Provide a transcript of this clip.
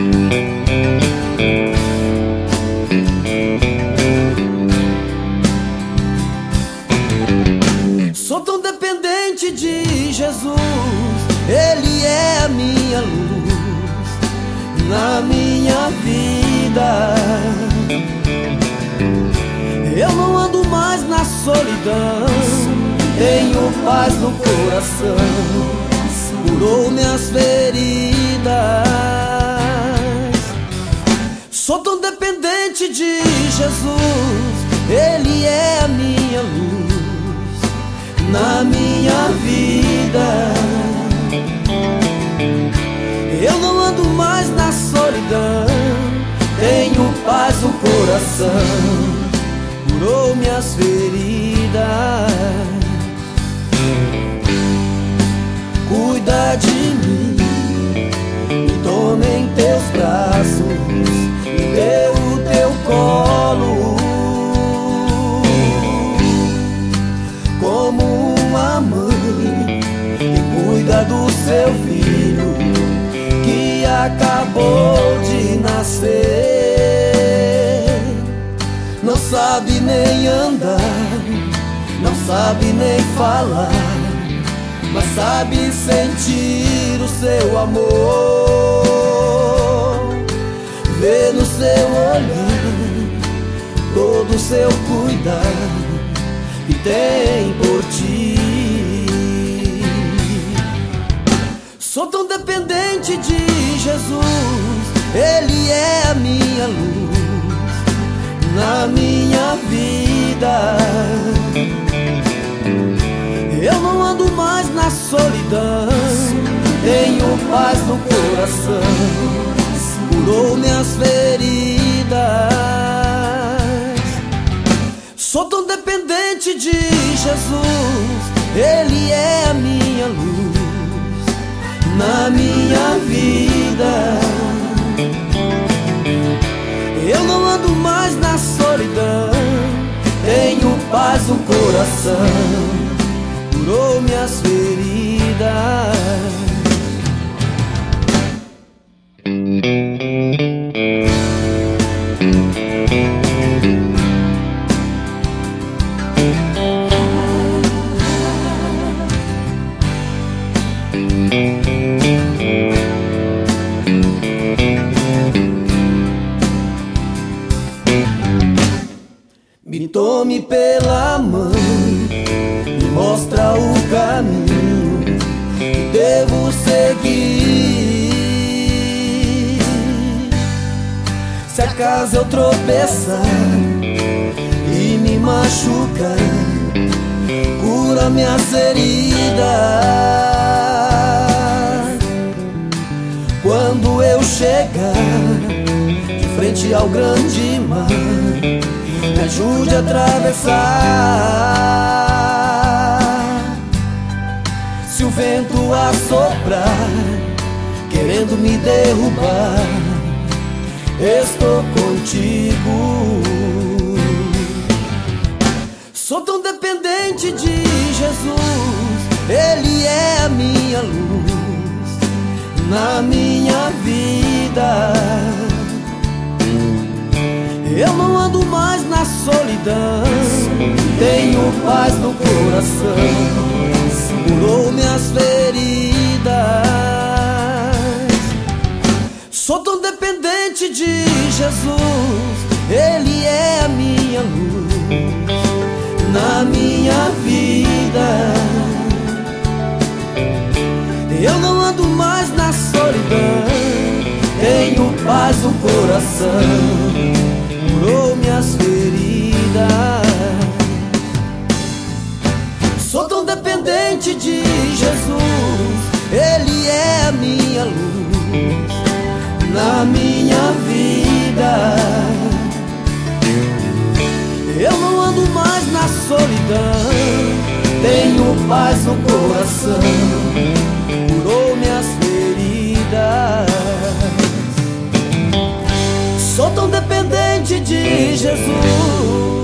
Sou tão dependente de Jesus, Ele é a minha luz na minha vida. Eu não ando mais na solidão, tenho paz no coração, curou minhas feridas. Sou tão dependente de Jesus, Ele é a minha luz na minha vida. Eu não ando mais na solidão, tenho paz no coração, curou minhas feridas. Cuida de mim, me toma em teus braços, me dê o teu colo, como uma mãe que cuida do seu filho que acabou de nascer. Não sabe nem andar, não sabe nem falar, mas sabe sentir o seu amor. Vê no seu olhar todo o seu cuidado que tem por ti. Sou tão dependente de Jesus, Ele é a minha luz na minha vida. Eu não ando mais na solidão, tenho paz no coração, curou minhas feridas. Sou tão dependente de Jesus, Ele é a minha luz na minha vida. Eu não ando mais na solidão, tenho paz no coração, curou minhas feridas. Me tome pela mão, me mostra o caminho que devo seguir. Se acaso eu tropeçar e me machucar, cura minhas feridas. Quando eu chegar de frente ao grande mar, me ajude a atravessar. Se o vento assoprar, querendo me derrubar, estou contigo. Sou tão dependente de Jesus, Ele é a minha luz na minha vida. Eu não ando mais na solidão, tenho paz no coração, curou minhas feridas. Sou tão dependente de Jesus, Ele é a minha luz na minha vida. Eu não ando mais na solidão, tenho paz no coração, curou minhas feridas. Sou tão dependente de Jesus, Ele é a minha luz na minha vida. Eu não ando mais na solidão, tenho paz no coração, curou minhas feridas. Sou tão dependente de Jesus.